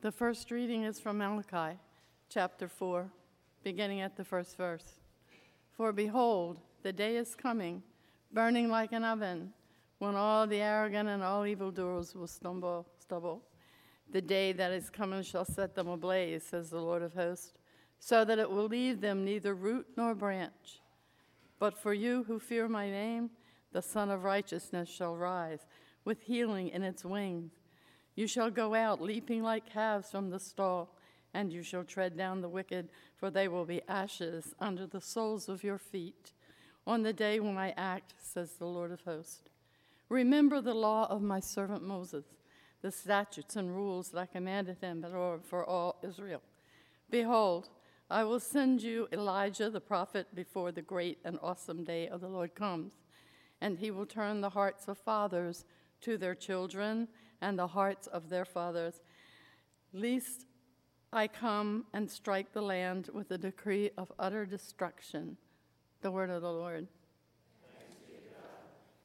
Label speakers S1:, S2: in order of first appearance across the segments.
S1: The first reading is from Malachi, chapter 4, beginning at the first verse. For behold, the day is coming, burning like an oven, when all the arrogant and all evildoers will stubble. The day that is coming shall set them ablaze, says the Lord of hosts, so that it will leave them neither root nor branch. But for you who fear my name, the Son of Righteousness shall rise, with healing in its wings. You shall go out leaping like calves from the stall, and you shall tread down the wicked, for they will be ashes under the soles of your feet. On the day when I act, says the Lord of hosts. Remember the law of my servant Moses, the statutes and rules that I commanded him for all Israel. Behold, I will send you Elijah the prophet before the great and awesome day of the Lord comes, and he will turn the hearts of fathers to their children and the hearts of their fathers, lest I come and strike the land with a decree of utter destruction. The word of the Lord.
S2: Thanks be to God.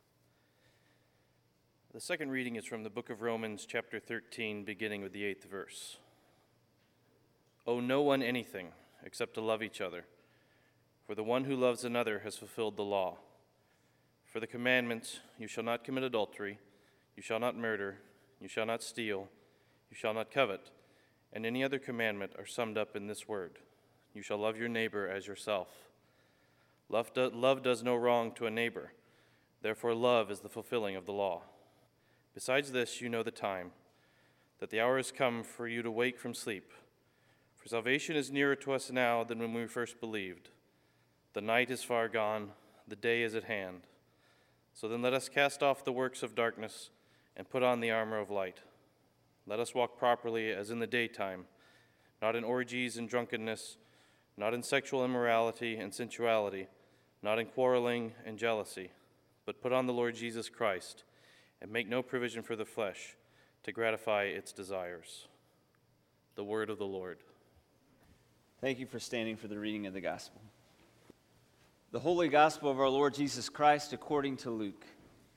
S2: The second reading is from the book of Romans, chapter 13, beginning with the 8th verse. Owe no one anything except to love each other, for the one who loves another has fulfilled the law. For the commandments, you shall not commit adultery, you shall not murder, you shall not steal, you shall not covet, and any other commandment are summed up in this word: you shall love your neighbor as yourself. Love does no wrong to a neighbor, therefore love is the fulfilling of the law. Besides this, you know the time, that the hour has come for you to wake from sleep. For salvation is nearer to us now than when we first believed. The night is far gone, the day is at hand. So then let us cast off the works of darkness and put on the armor of light. Let us walk properly as in the daytime, not in orgies and drunkenness, not in sexual immorality and sensuality, not in quarreling and jealousy, but put on the Lord Jesus Christ and make no provision for the flesh to gratify its desires. The word of the Lord.
S3: Thank you for standing for the reading of the gospel. The Holy Gospel of our Lord Jesus Christ according to Luke.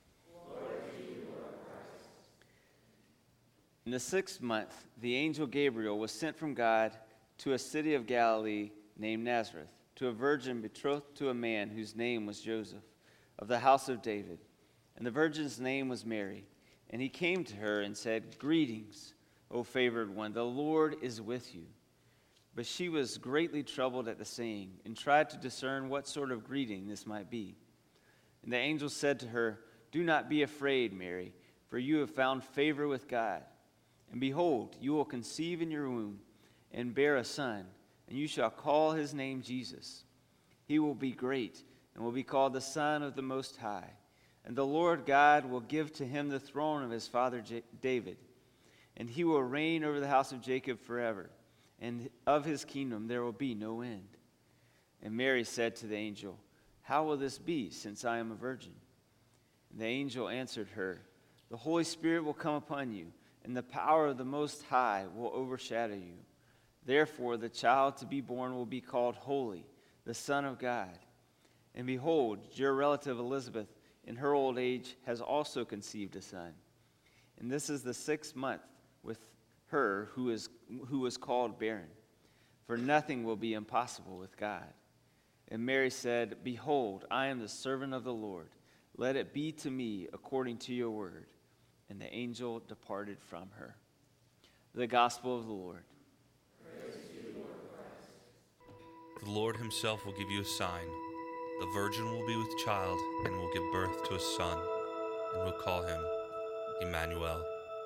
S3: In the 6th month, the angel Gabriel was sent from God to a city of Galilee named Nazareth, to a virgin betrothed to a man whose name was Joseph, of the house of David. And the virgin's name was Mary. And he came to her and said, "Greetings, O favored one, the Lord is with you." But she was greatly troubled at the saying, and tried to discern what sort of greeting this might be. And the angel said to her, "Do not be afraid, Mary, for you have found favor with God. And behold, you will conceive in your womb and bear a son, and you shall call his name Jesus. He will be great and will be called the Son of the Most High. And the Lord God will give to him the throne of his father David. And he will reign over the house of Jacob forever, and of his kingdom there will be no end." And Mary said to the angel, "How will this be, since I am a virgin?" And the angel answered her, "The Holy Spirit will come upon you, and the power of the Most High will overshadow you. Therefore the child to be born will be called Holy, the Son of God. And behold, your relative Elizabeth, in her old age, has also conceived a son. And this is the 6th month with her who was called barren. For nothing will be impossible with God." And Mary said, "Behold, I am the servant of the Lord. Let it be to me according to your word." And the angel departed from her. The Gospel of the Lord.
S4: Praise to you, Lord Christ. The Lord himself will give you a sign. The virgin will be with child and will give birth to a son, and will call him Emmanuel.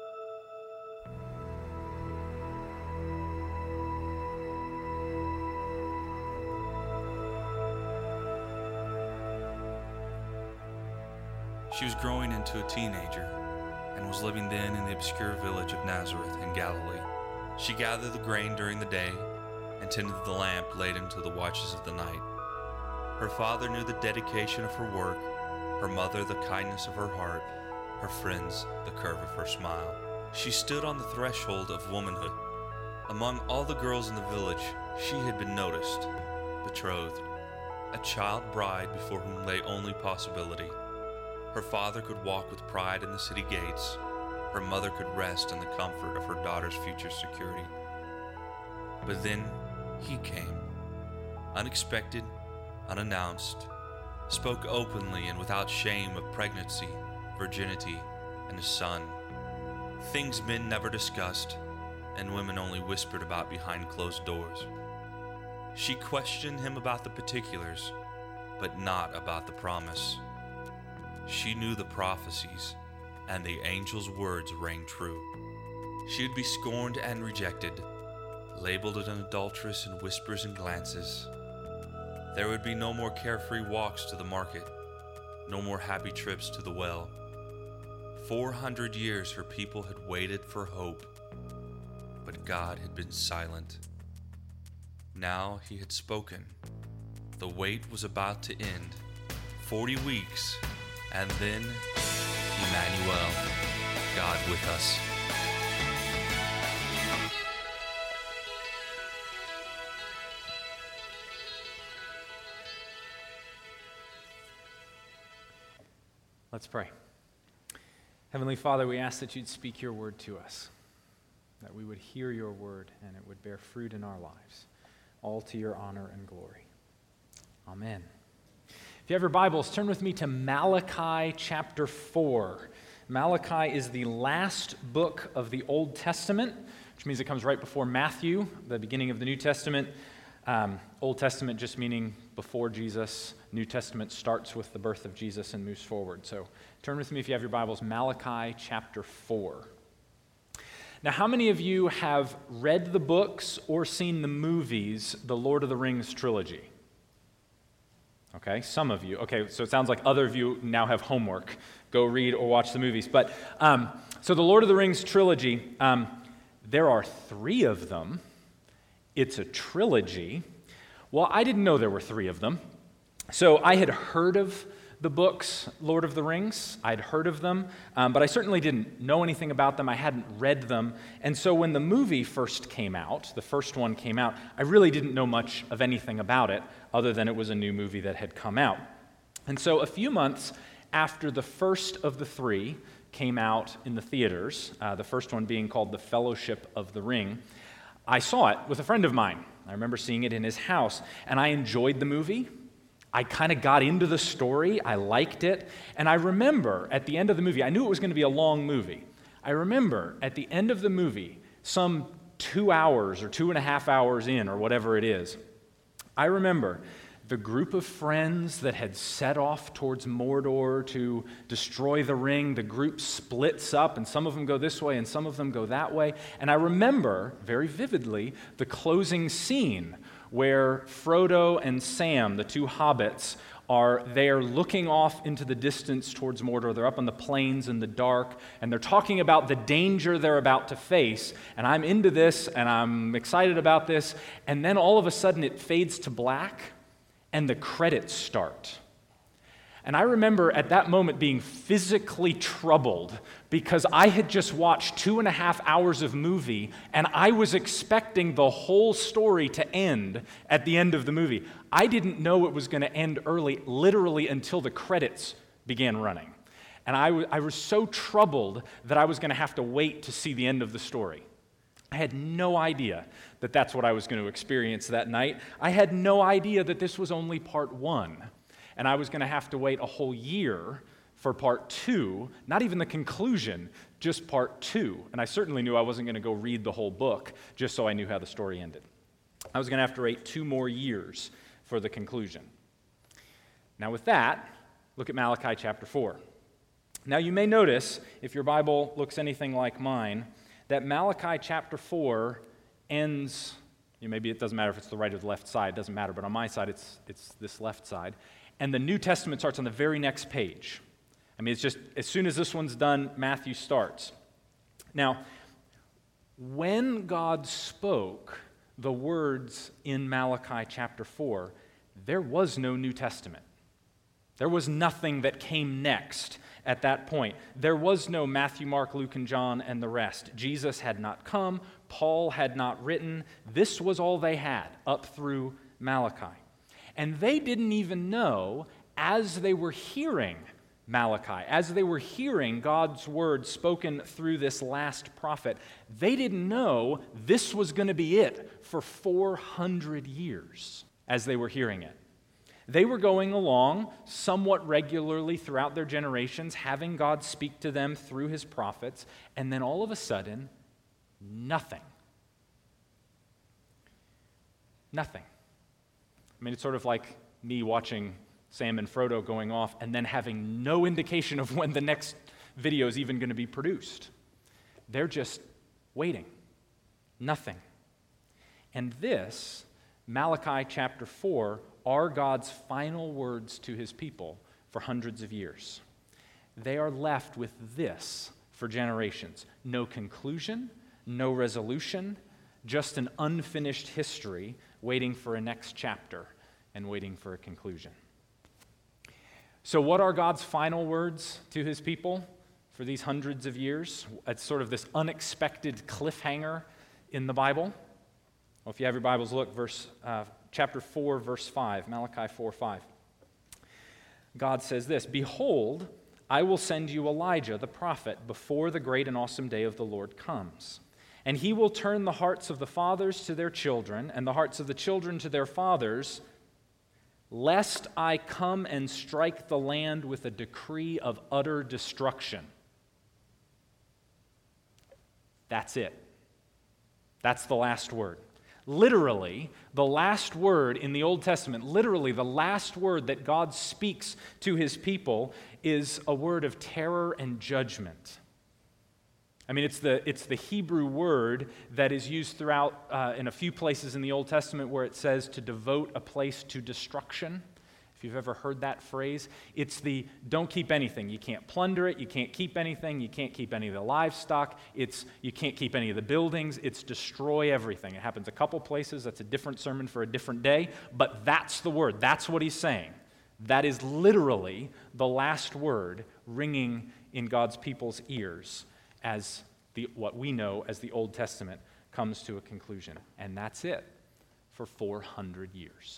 S4: She was growing into a teenager and was living then in the obscure village of Nazareth in Galilee. She gathered the grain during the day and tended the lamp late into the watches of the night. Her father knew the dedication of her work, her mother the kindness of her heart, her friends the curve of her smile. She stood on the threshold of womanhood. Among all the girls in the village, she had been noticed, betrothed, a child bride before whom lay only possibility. Her father could walk with pride in the city gates. her mother could rest in the comfort of her daughter's future security. But then he came, unexpected, unannounced, spoke openly and without shame of pregnancy, virginity, and a son, things men never discussed and women only whispered about behind closed doors. She questioned him about the particulars, but not about the promise. She knew the prophecies, and the angel's words rang true. She would be scorned and rejected, labeled an adulteress in whispers and glances. There would be no more carefree walks to the market, no more happy trips to the well. 400 years her people had waited for hope, but God had been silent. Now he had spoken. The wait was about to end. 40 weeks, and then Emmanuel, God with us.
S5: Let's pray. Heavenly Father, we ask that you'd speak your word to us, that we would hear your word and it would bear fruit in our lives, all to your honor and glory. Amen. If you have your Bibles, turn with me to Malachi chapter 4. Malachi is the last book of the Old Testament, which means it comes right before Matthew, the beginning of the New Testament. Old Testament just meaning before Jesus. New Testament starts with the birth of Jesus and moves forward. So turn with me, if you have your Bibles, Malachi chapter 4. Now, how many of you have read the books or seen the movies, the Lord of the Rings trilogy? Okay, some of you. Okay, so it sounds like other of you now have homework. Go read or watch the movies. But so the Lord of the Rings trilogy, there are 3 of them. It's a trilogy. Well, I didn't know there were 3 of them. So I had heard of the books, Lord of the Rings. I'd heard of them, but I certainly didn't know anything about them. I hadn't read them. And so when the movie first came out, the first one came out, I really didn't know much of anything about it, other than it was a new movie that had come out. And so a few months after the first of the 3 came out in the theaters, the first one being called The Fellowship of the Ring, I saw it with a friend of mine. I remember seeing it in his house, and I enjoyed the movie. I kind of got into the story. I liked it. And I remember at the end of the movie, I knew it was going to be a long movie. I remember at the end of the movie, some 2 hours or 2.5 hours in, or whatever it is, I remember the group of friends that had set off towards Mordor to destroy the ring. The group splits up, and some of them go this way and some of them go that way. And I remember very vividly the closing scene where Frodo and Sam, the 2 hobbits, are there looking off into the distance towards Mordor. They're up on the plains in the dark, and they're talking about the danger they're about to face. And I'm into this, and I'm excited about this. And then all of a sudden it fades to black, and the credits start. And I remember at that moment being physically troubled because I had just watched 2.5 hours of movie and I was expecting the whole story to end at the end of the movie. I didn't know it was going to end early, literally until the credits began running. And I was so troubled that I was going to have to wait to see the end of the story. I had no idea that that's what I was going to experience that night. I had no idea that this was only part 1. And I was going to have to wait a whole year for part 2, not even the conclusion, just part 2. And I certainly knew I wasn't going to go read the whole book just so I knew how the story ended. I was going to have to wait 2 more years for the conclusion. Now with that, look at Malachi chapter 4. Now you may notice, if your Bible looks anything like mine, that Malachi chapter 4 ends, maybe it doesn't matter if it's the right or the left side, it doesn't matter, but on my side it's this left side. And the New Testament starts on the very next page. I mean, it's just, as soon as this one's done, Matthew starts. Now, when God spoke the words in Malachi chapter 4, there was no New Testament. There was nothing that came next at that point. There was no Matthew, Mark, Luke, and John, and the rest. Jesus had not come. Paul had not written. This was all they had up through Malachi. And they didn't even know, as they were hearing Malachi. As they were hearing God's word spoken through this last prophet, they didn't know this was going to be it for 400 years as they were hearing it. They were going along somewhat regularly throughout their generations, having God speak to them through his prophets, and then all of a sudden, nothing. Nothing. I mean, it's sort of like me watching Sam and Frodo going off and then having no indication of when the next video is even going to be produced. They're just waiting. Nothing. And this, Malachi chapter 4, are God's final words to his people for hundreds of years. They are left with this for generations. No conclusion, no resolution, just an unfinished history waiting for a next chapter and waiting for a conclusion. So what are God's final words to his people for these hundreds of years? It's sort of this unexpected cliffhanger in the Bible. Well, if you have your Bibles, look, chapter 4, verse 5, Malachi 4:5. God says this, "Behold, I will send you Elijah the prophet before the great and awesome day of the Lord comes. And he will turn the hearts of the fathers to their children, and the hearts of the children to their fathers, lest I come and strike the land with a decree of utter destruction." That's it. That's the last word. Literally, the last word in the Old Testament, literally the last word that God speaks to his people is a word of terror and judgment. I mean, it's the Hebrew word that is used throughout in a few places in the Old Testament where it says to devote a place to destruction. If you've ever heard that phrase, it's the don't keep anything. You can't plunder it. You can't keep anything. You can't keep any of the livestock. You can't keep any of the buildings. It's destroy everything. It happens a couple places. That's a different sermon for a different day. But that's the word. That's what he's saying. That is literally the last word ringing in God's people's ears as what we know as the Old Testament comes to a conclusion. And that's it for 400 years.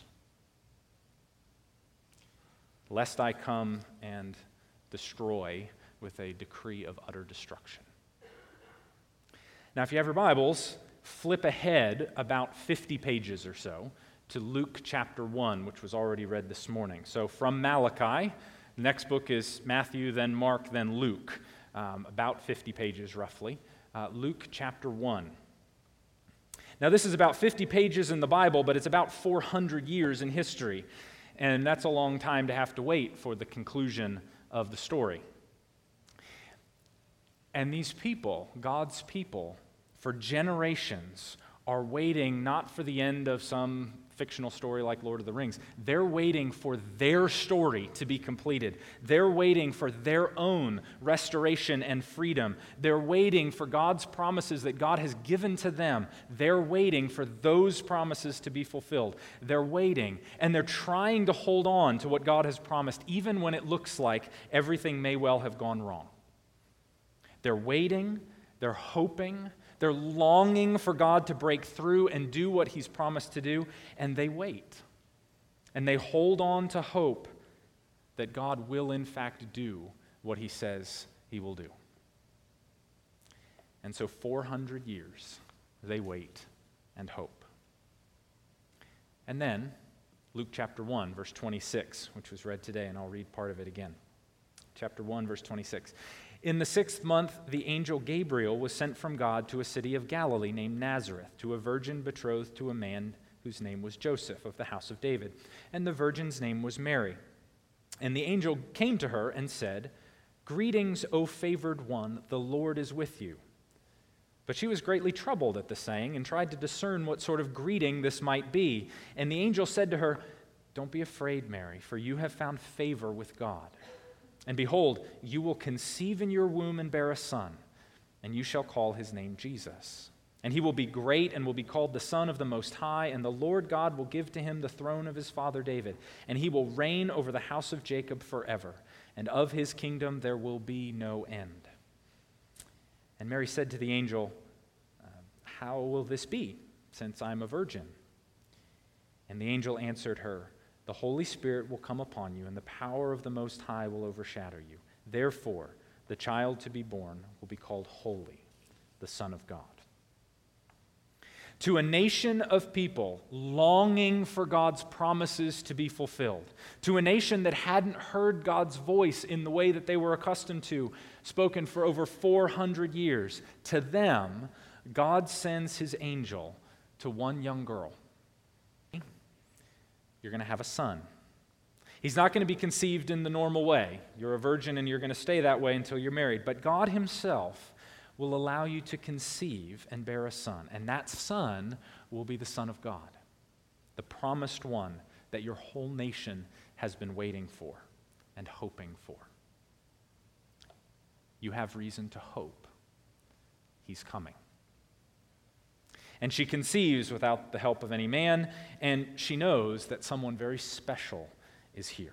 S5: Lest I come and destroy with a decree of utter destruction. Now, if you have your Bibles, flip ahead about 50 pages or so to Luke chapter 1, which was already read this morning. So from Malachi, the next book is Matthew, then Mark, then Luke. About 50 pages roughly. Luke chapter 1. Now, this is about 50 pages in the Bible, but it's about 400 years in history. And that's a long time to have to wait for the conclusion of the story. And these people, God's people, for generations, are waiting not for the end of some fictional story like Lord of the Rings. They're waiting for their story to be completed. They're waiting for their own restoration and freedom. They're waiting for God's promises that God has given to them. They're waiting for those promises to be fulfilled. They're waiting, and they're trying to hold on to what God has promised, even when it looks like everything may well have gone wrong. They're waiting, they're hoping, they're longing for God to break through and do what he's promised to do, and they wait. And they hold on to hope that God will in fact do what he says he will do. And so 400 years, they wait and hope. And then, Luke chapter 1, verse 26, which was read today, and I'll read part of it again. Chapter 1, verse 26. In the 6th month, the angel Gabriel was sent from God to a city of Galilee named Nazareth, to a virgin betrothed to a man whose name was Joseph, of the house of David. And the virgin's name was Mary. And the angel came to her and said, "Greetings, O favored one, the Lord is with you." But she was greatly troubled at the saying and tried to discern what sort of greeting this might be. And the angel said to her, "Don't be afraid, Mary, for you have found favor with God. And behold, you will conceive in your womb and bear a son, and you shall call his name Jesus. And he will be great and will be called the Son of the Most High, and the Lord God will give to him the throne of his father David, and he will reign over the house of Jacob forever, and of his kingdom there will be no end." And Mary said to the angel, "How will this be, since I'm a virgin?" And the angel answered her, The Holy Spirit will come upon you, and the power of the Most High will overshadow you. Therefore, the child to be born will be called Holy, the Son of God. To a nation of people longing for God's promises to be fulfilled, to a nation that hadn't heard God's voice in the way that they were accustomed to, spoken for over 400 years, to them, God sends his angel to one young girl. You're going to have a son. He's not going to be conceived in the normal way. You're a virgin and you're going to stay that way until you're married. But God himself will allow you to conceive and bear a son. And that son will be the Son of God, the promised one that your whole nation has been waiting for and hoping for. You have reason to hope. He's coming. And she conceives without the help of any man, and she knows that someone very special is here.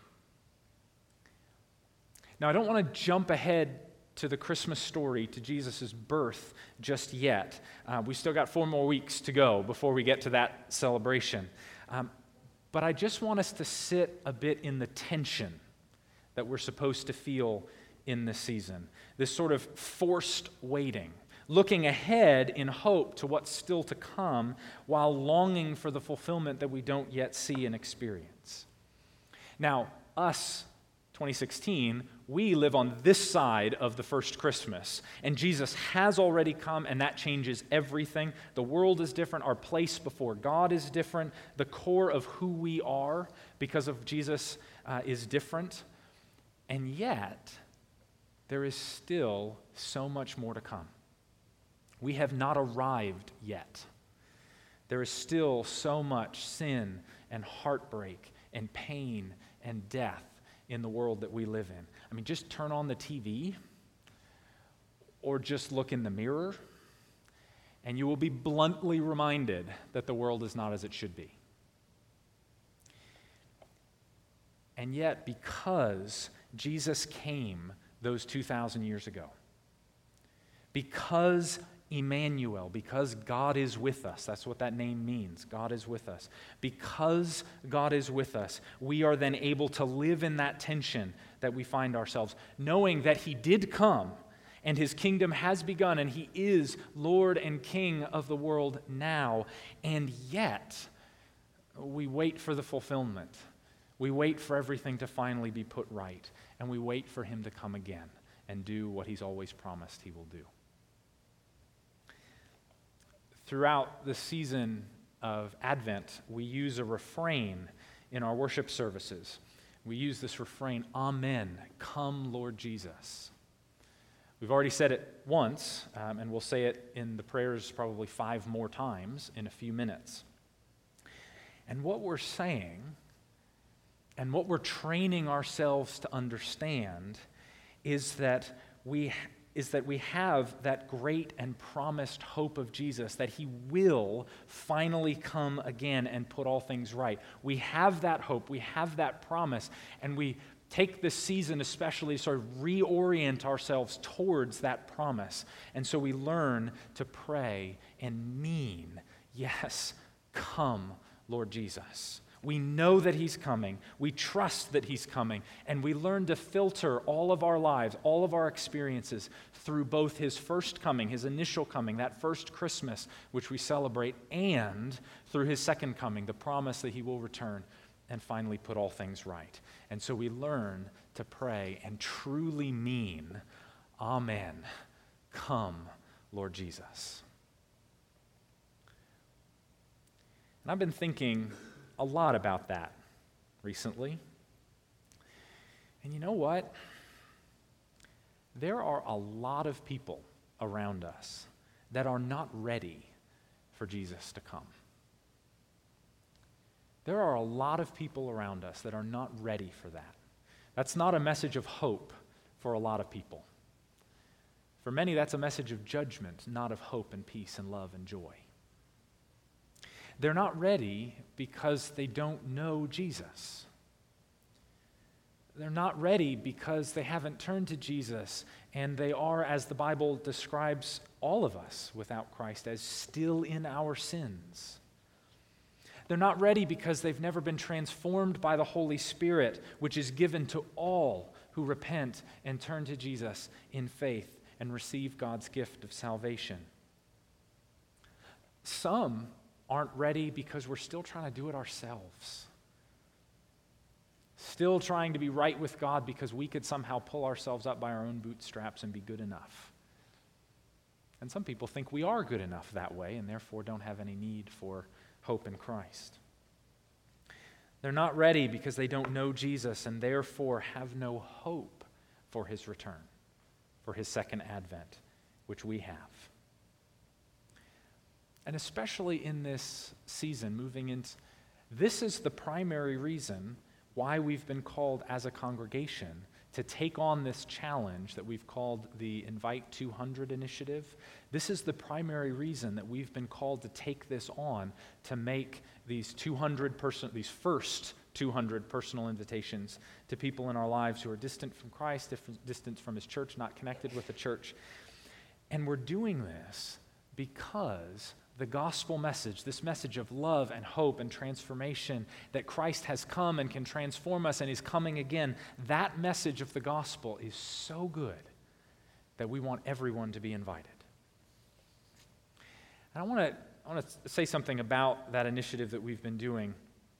S5: Now, I don't want to jump ahead to the Christmas story, to Jesus' birth just yet. We still got 4 more weeks to go before we get to that celebration. But I just want us to sit a bit in the tension that we're supposed to feel in this season, this sort of forced waiting, looking ahead in hope to what's still to come while longing for the fulfillment that we don't yet see and experience. Now, us, 2016, we live on this side of the first Christmas, and Jesus has already come, and that changes everything. The world is different. Our place before God is different. The core of who we are because of Jesus is different. And yet, there is still so much more to come. We have not arrived yet. There is still so much sin and heartbreak and pain and death in the world that we live in. I mean, just turn on the TV or just look in the mirror, and you will be bluntly reminded that the world is not as it should be. And yet, because Jesus came those 2,000 years ago, because Emmanuel, because God is with us. That's what that name means. God is with us. Because God is with us, we are then able to live in that tension that we find ourselves, knowing that he did come and his kingdom has begun and he is Lord and King of the world now. And yet, we wait for the fulfillment. We wait for everything to finally be put right. And we wait for him to come again and do what he's always promised he will do. Throughout the season of Advent, we use a refrain in our worship services. We use this refrain, Amen, come Lord Jesus. We've already said it once, and we'll say it in the prayers probably 5 more times in a few minutes. And what we're saying, and what we're training ourselves to understand, is that we have that great and promised hope of Jesus, that he will finally come again and put all things right. We have that hope, we have that promise, and we take this season especially to sort of reorient ourselves towards that promise. And so we learn to pray and mean, yes, come, Lord Jesus. We know that he's coming. We trust that he's coming. And we learn to filter all of our lives, all of our experiences through both his first coming, his initial coming, that first Christmas, which we celebrate, and through his second coming, the promise that he will return and finally put all things right. And so we learn to pray and truly mean, Amen, come, Lord Jesus. And I've been thinking a lot about that recently. And you know what? There are a lot of people around us that are not ready for Jesus to come. There are a lot of people around us that are not ready for that. That's not a message of hope for a lot of people. For many, that's a message of judgment, not of hope and peace and love and joy. They're not ready because they don't know Jesus. They're not ready because they haven't turned to Jesus, and they are, as the Bible describes all of us without Christ, as still in our sins. They're not ready because they've never been transformed by the Holy Spirit, which is given to all who repent and turn to Jesus in faith and receive God's gift of salvation. Some aren't ready because we're still trying to do it ourselves. Still trying to be right with God because we could somehow pull ourselves up by our own bootstraps and be good enough. And some people think we are good enough that way and therefore don't have any need for hope in Christ. They're not ready because they don't know Jesus and therefore have no hope for his return, for his second advent, which we have. And especially in this season, moving into, this is the primary reason why we've been called as a congregation to take on this challenge that we've called the Invite 200 initiative. This is the primary reason that we've been called to take this on, to make these first 200 personal invitations to people in our lives who are distant from Christ, distant from his church, not connected with the church. And we're doing this because the gospel message, this message of love and hope and transformation, that Christ has come and can transform us and is coming again, that message of the gospel is so good that we want everyone to be invited. And I want to say something about that initiative that we've been doing.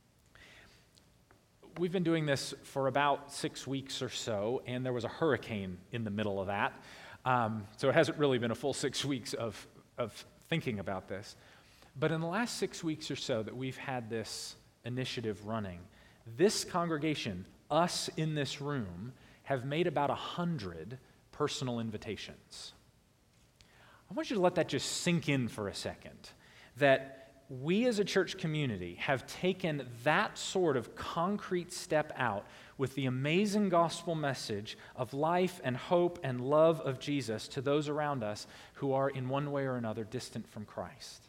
S5: We've been doing this for about 6 weeks or so, and there was a hurricane in the middle of that. So it hasn't really been a full 6 weeks of thinking about this. But in the last 6 weeks or so that we've had this initiative running, this congregation, us in this room, have made about 100 personal invitations. I want you to let that just sink in for a second, that we as a church community have taken that sort of concrete step out with the amazing gospel message of life and hope and love of Jesus to those around us who are in one way or another distant from Christ.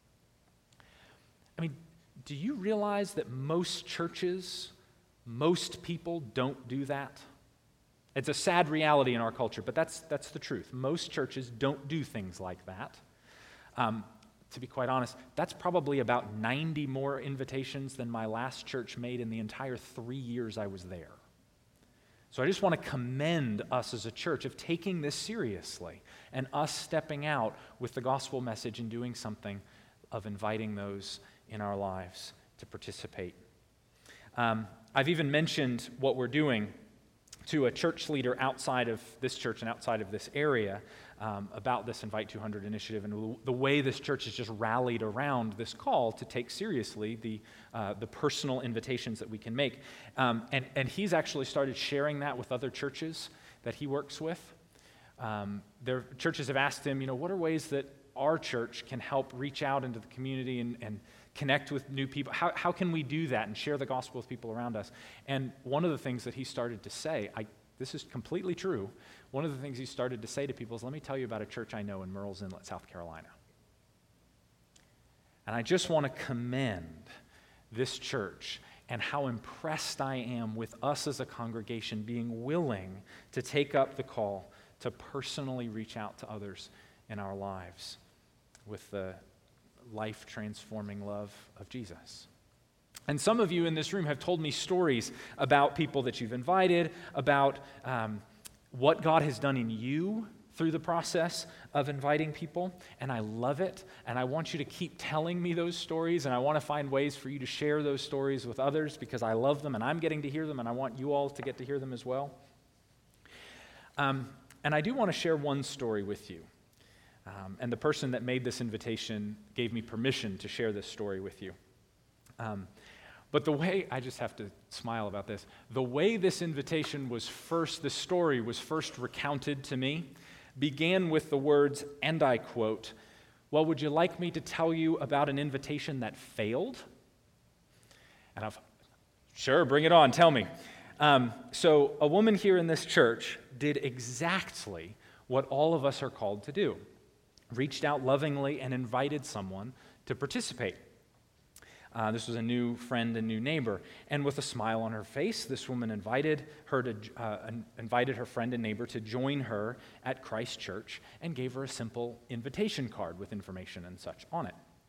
S5: I mean, do you realize that most churches, most people don't do that? It's a sad reality in our culture, but that's the truth. Most churches don't do things like that. To be quite honest, that's probably about 90 more invitations than my last church made in the entire 3 years I was there. So I just want to commend us as a church of taking this seriously and us stepping out with the gospel message and doing something of inviting those in our lives to participate. I've even mentioned what we're doing to a church leader outside of this church and outside of this area about this Invite 200 initiative and the way this church has just rallied around this call to take seriously the personal invitations that we can make. And he's actually started sharing that with other churches that he works with. Their churches have asked him, what are ways that our church can help reach out into the community and connect with new people? How can we do that and share the gospel with people around us? And one of the things that he started to say, this is completely true, one of the things he started to say to people is, let me tell you about a church I know in Murrells Inlet, South Carolina. And I just want to commend this church and how impressed I am with us as a congregation being willing to take up the call to personally reach out to others in our lives with the life-transforming love of Jesus. And some of you in this room have told me stories about people that you've invited, about what God has done in you through the process of inviting people, and I love it, and I want you to keep telling me those stories, and I want to find ways for you to share those stories with others because I love them, and I'm getting to hear them, and I want you all to get to hear them as well. And I do want to share one story with you. And the person that made this invitation gave me permission to share this story with you. But the way, I just have to smile about this, the way this story was first recounted to me began with the words, and I quote, "Well, would you like me to tell you about an invitation that failed?" And sure, bring it on, tell me. So a woman here in this church did exactly what all of us are called to do. Reached out lovingly and invited someone to participate. This was a new friend and new neighbor. And with a smile on her face, this woman invited her friend and neighbor to join her at Christ Church and gave her a simple invitation card with information and such on it.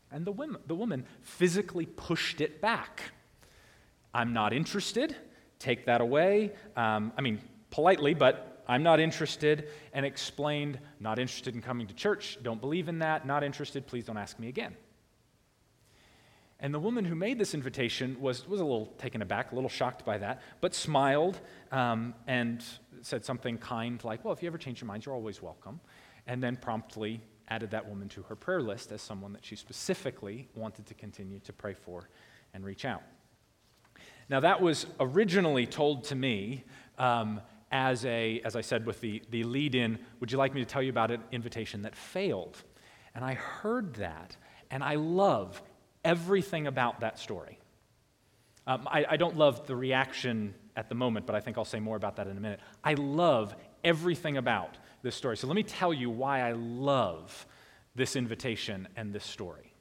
S5: And the woman physically pushed it back. I'm not interested. Take that away. Politely, but I'm not interested, and explained, not interested in coming to church, don't believe in that, not interested, please don't ask me again. And the woman who made this invitation was a little taken aback, a little shocked by that, but smiled and said something kind like, well, if you ever change your mind, you're always welcome, and then promptly added that woman to her prayer list as someone that she specifically wanted to continue to pray for and reach out. Now, that was originally told to me as I said with the lead-in, would you like me to tell you about an invitation that failed? And I heard that, and I love everything about that story. I don't love the reaction at the moment, but I think I'll say more about that in a minute. I love everything about this story. So let me tell you why I love this invitation and this story.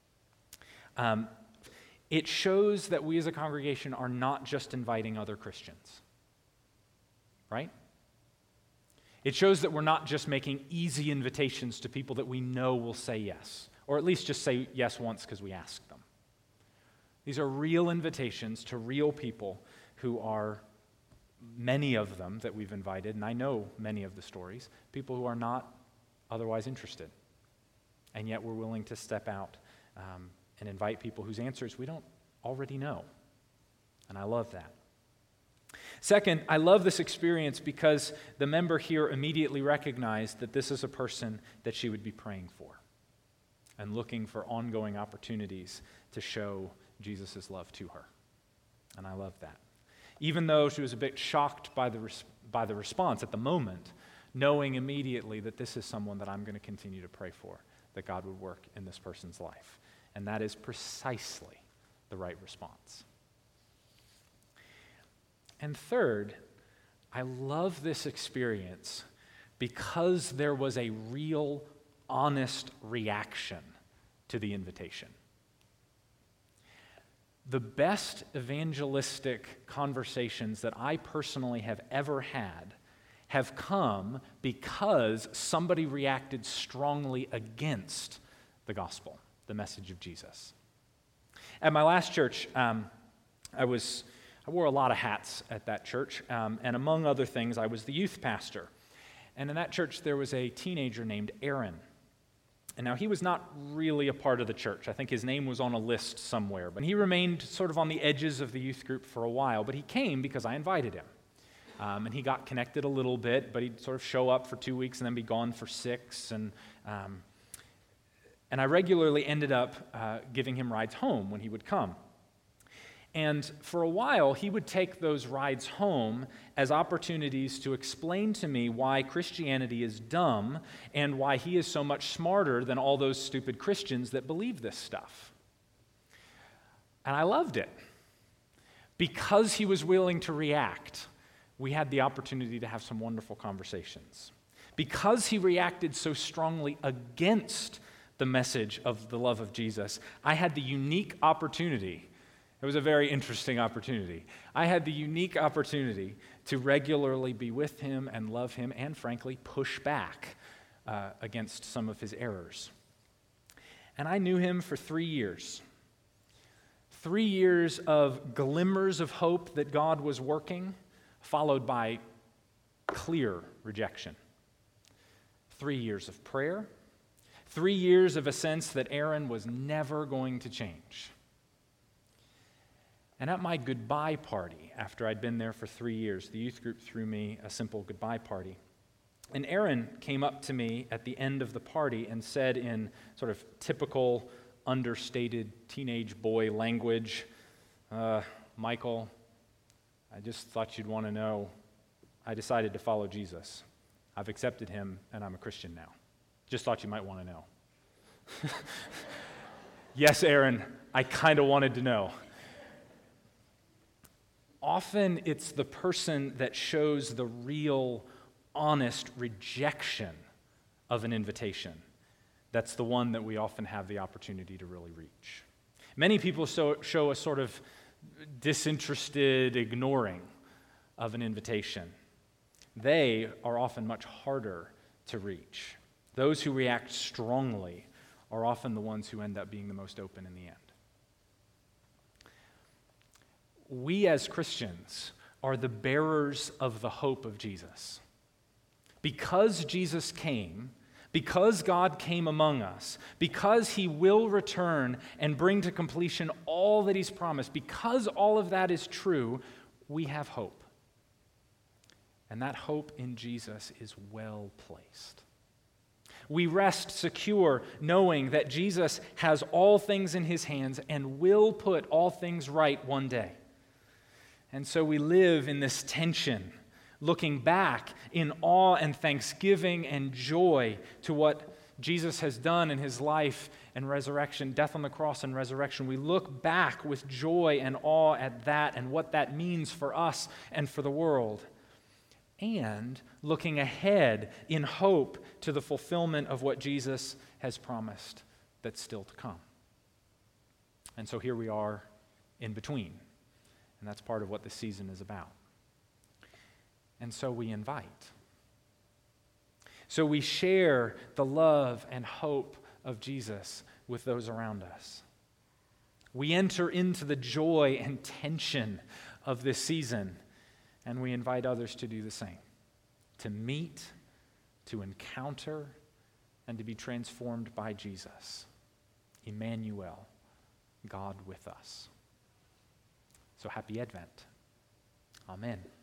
S5: It shows that we as a congregation are not just inviting other Christians, right? It shows that we're not just making easy invitations to people that we know will say yes, or at least just say yes once because we asked them. These are real invitations to real people who are, many of them that we've invited, and I know many of the stories, people who are not otherwise interested. And yet we're willing to step out and invite people whose answers we don't already know. And I love that. Second, I love this experience because the member here immediately recognized that this is a person that she would be praying for and looking for ongoing opportunities to show Jesus' love to her. And I love that. Even though she was a bit shocked by the response at the moment, knowing immediately that this is someone that I'm going to continue to pray for, that God would work in this person's life. And that is precisely the right response. And third, I love this experience because there was a real, honest reaction to the invitation. The best evangelistic conversations that I personally have ever had have come because somebody reacted strongly against the gospel, the message of Jesus. At my last church, I wore a lot of hats at that church, and among other things, I was the youth pastor. And in that church, there was a teenager named Aaron. And now he was not really a part of the church. I think his name was on a list somewhere, but he remained sort of on the edges of the youth group for a while, but he came because I invited him. And he got connected a little bit, but he'd sort of show up for 2 weeks and then be gone for 6, and I regularly ended up giving him rides home when he would come. And for a while, he would take those rides home as opportunities to explain to me why Christianity is dumb and why he is so much smarter than all those stupid Christians that believe this stuff. And I loved it. Because he was willing to react, we had the opportunity to have some wonderful conversations. Because he reacted so strongly against the message of the love of Jesus, I had the unique opportunity. It was a very interesting opportunity. I had the unique opportunity to regularly be with him and love him and, frankly, push back against some of his errors. And I knew him for 3 years. 3 years of glimmers of hope that God was working, followed by clear rejection. 3 years of prayer. 3 years of a sense that Aaron was never going to change. And at my goodbye party, after I'd been there for 3 years, the youth group threw me a simple goodbye party. And Aaron came up to me at the end of the party and said in sort of typical, understated teenage boy language, Michael, I just thought you'd want to know, I decided to follow Jesus. I've accepted him, and I'm a Christian now. Just thought you might want to know. Yes, Aaron, I kind of wanted to know. Often it's the person that shows the real, honest rejection of an invitation that's the one that we often have the opportunity to really reach. Many people show a sort of disinterested ignoring of an invitation. They are often much harder to reach. Those who react strongly are often the ones who end up being the most open in the end. We as Christians are the bearers of the hope of Jesus. Because Jesus came, because God came among us, because he will return and bring to completion all that he's promised, because all of that is true, we have hope. And that hope in Jesus is well placed. We rest secure knowing that Jesus has all things in his hands and will put all things right one day. And so we live in this tension, looking back in awe and thanksgiving and joy to what Jesus has done in his life and resurrection, death on the cross and resurrection. We look back with joy and awe at that and what that means for us and for the world. And looking ahead in hope to the fulfillment of what Jesus has promised that's still to come. And so here we are in between. And that's part of what this season is about. And so we invite. So we share the love and hope of Jesus with those around us. We enter into the joy and tension of this season, and we invite others to do the same, to meet, to encounter, and to be transformed by Jesus, Emmanuel, God with us. So happy Advent. Amen.